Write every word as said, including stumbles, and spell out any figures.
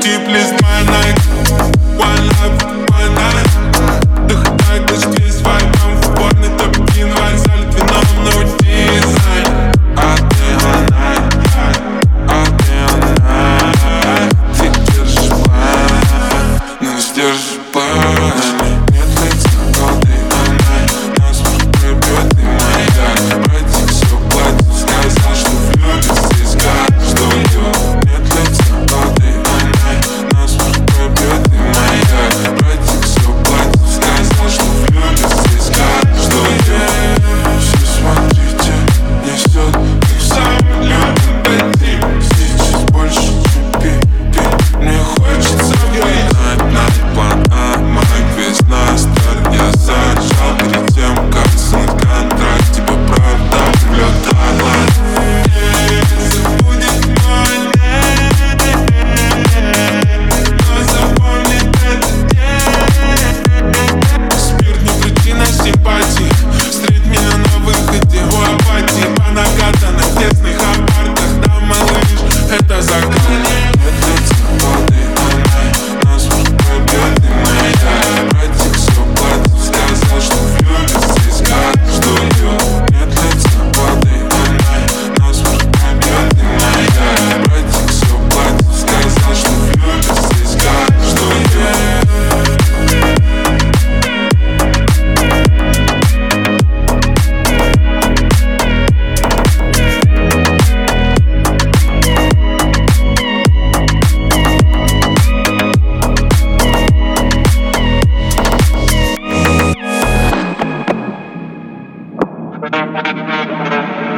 Deep list my night. One love, one night. Дыхай, дожди, с вайбом в уборной топ-один. Вайб залит вином, no дизайн. А ты она, а ты она. Ты держишь план, но не сдержишь план. Нет лица, голды, она нас пробьет, и моя. Братик все платит, сказал, что влюбится и скажет, что ее. Нет лица, голды, она нас пробьет, и моя. Братик все платит, сказал, что влюбится и скажет, что ее. Все смотрите, несет, как сам любим дадим. Сейчас больше, чем пить, мне хочется пить. Найт, найт, план А, мой весна, старт я зажал. Перед тем, как снуть контракт, тебе правда прилетала. Забудет мой день, но запомнит этот день. Спирт не причина симпатии. Встреть меня на выходе у апатии. По накатанных тесных апартах. Да, малыш, это закат. Нет лица, воды, она нас пробьет, и моя. Братик все платит, сказал, что влюбится и скажет, что ее. Нет лица, воды, она нас пробьет, и моя. Братик все платит, сказал, что влюбится и скажет, что ее. Thank you.